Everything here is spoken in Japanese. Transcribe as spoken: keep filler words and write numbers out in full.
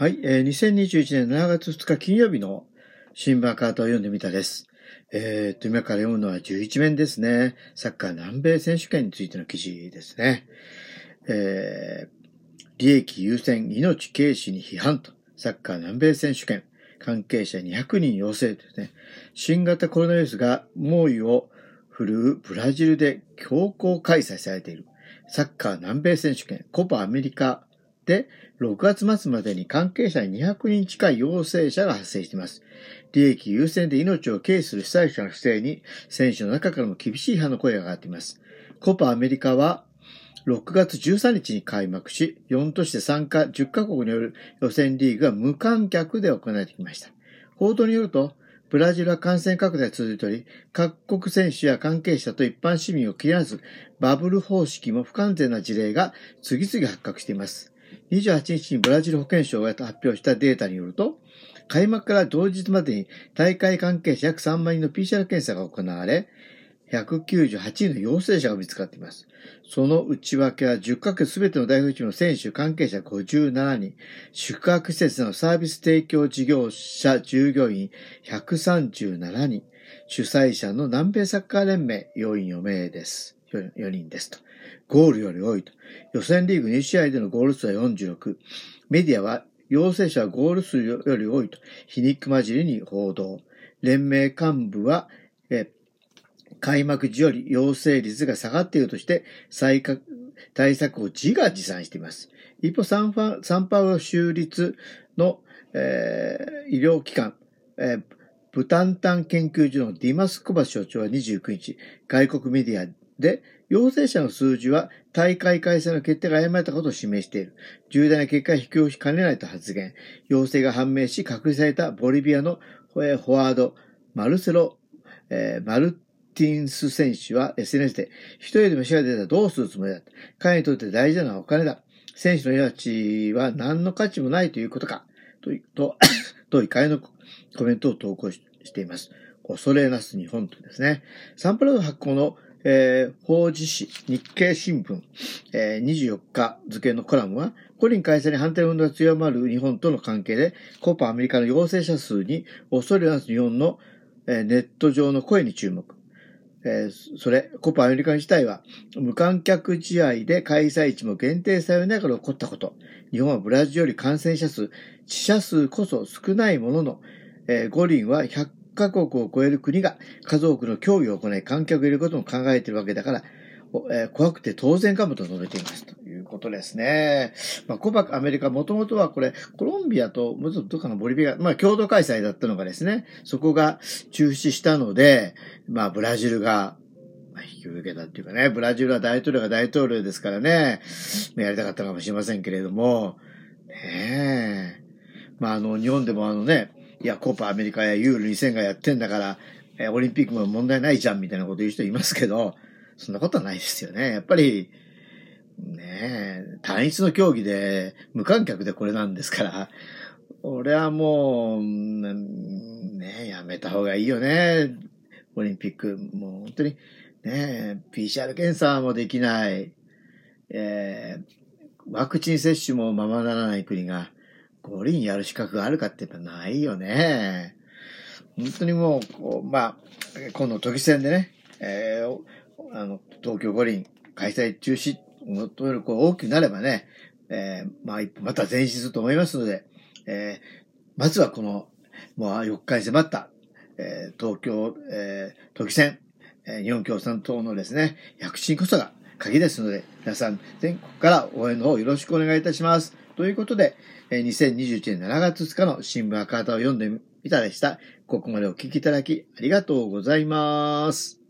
はい、えー、にせんにじゅういちねんしちがつふつか金曜日の新聞赤旗を読んでみたです。えーと、今から読むのはじゅういちめんですね。サッカー南米選手権についての記事ですね。えー、利益優先、命軽視に批判と、サッカー南米選手権、関係者にひゃくにん陽性ですね。新型コロナウイルスが猛威を振るうブラジルで強行開催されているサッカー南米選手権、コパアメリカで、ろくがつ末までに関係者ににひゃくにん近い陽性者が発生しています。利益優先で命を軽視する主催者の不正に、選手の中からも厳しい批判の声が上がっています。コパアメリカは、ろくがつじゅうさんにちに開幕し、よん都市で参加じゅっかこくによる予選リーグが無観客で行われてきました。報道によると、ブラジルは感染拡大が続いており、各国選手や関係者と一般市民を切り離すバブル方式も不完全な事例が次々発覚しています。にじゅうはちにちにブラジル保健省が発表したデータによると、開幕から同日までに大会関係者約さんまんにんの ピーシーアール 検査が行われ、ひゃくきゅうじゅうはちにんの陽性者が見つかっています。その内訳はじゅっかけつすべての代表チームの選手、関係者ごじゅうななにん、宿泊施設のサービス提供事業者、従業員ひゃくさんじゅうななにん、主催者の南米サッカー連盟よにんよめいです。よにんですと。ゴールより多いと。予選リーグにしあいでのゴール数はよんじゅうろく。メディアは陽性者はゴール数より多いと皮肉交じりに報道。連盟幹部はえ開幕時より陽性率が下がっているとして再対策を自画自賛しています。一方、サンファサンパウロ州立の、えー、医療機関、えー、ブタンタン研究所のディマスコバ所長はにじゅうくにち、外国メディアで陽性者の数字は大会開催の決定が誤ったことを示している。重大な結果を引き起こしかねないと発言。陽性が判明し隔離されたボリビアのフォワード、マルセロ、えー、マルティンス選手は エスエヌエス で、一人でも死が出たらどうするつもりだ。彼にとって大事なのはお金だ。選手の命は何の価値もないということか。と、と、と怒りのコメントを投稿しています。恐れなす日本とですね。サンパウロ発行のえー、法事紙、日経新聞、えー、にじゅうよっか付のコラムは、五輪開催に反対運動が強まる日本との関係で、コパアメリカの陽性者数に恐れなす日本の、えー、ネット上の声に注目。えー、それ、コパアメリカ自体は、無観客試合で開催地も限定されながら起こったこと。日本はブラジルより感染者数、死者数こそ少ないものの、えー、五輪はひゃっかこくを超える国が数多くの協議を行い観客を入れることも考えているわけだから、えー、怖くて当然かもと述べていますということですね。まあ、コパアメリカもともとはこれコロンビアともうちょっとどっかのボリビア、まあ共同開催だったのがですね、そこが中止したので、まあブラジルが引き受けたっていうかね、ブラジルは大統領が大統領ですからね、やりたかったかもしれませんけれども、ねえ、まああの日本でもあのね。いや、コパアメリカやユーロにせんがやってんだから、えー、オリンピックも問題ないじゃんみたいなこと言う人いますけど、そんなことはないですよね。やっぱり、ねえ、単一の競技で、無観客でこれなんですから、俺はもう、ねえ、やめた方がいいよね。オリンピック。もう本当に、ねえ、ピーシーアール 検査もできない、えー、ワクチン接種もままならない国が、五輪やる資格があるかってやっぱないよね。本当にもう、こうまあ、今度都議選でね、えー、あの、東京五輪開催中止、というこう大きくなればね、えー、まあ一歩また前進すると思いますので、えー、まずはこの、もうよっかに迫った、えー、東京、えー、都議選、えー、日本共産党のですね、躍進こそが鍵ですので、皆さん全国から応援の方よろしくお願いいたします。ということで、にせんにじゅういちねんしちがつふつかの新聞赤旗を読んでみたでした。ここまでお聞きいただきありがとうございます。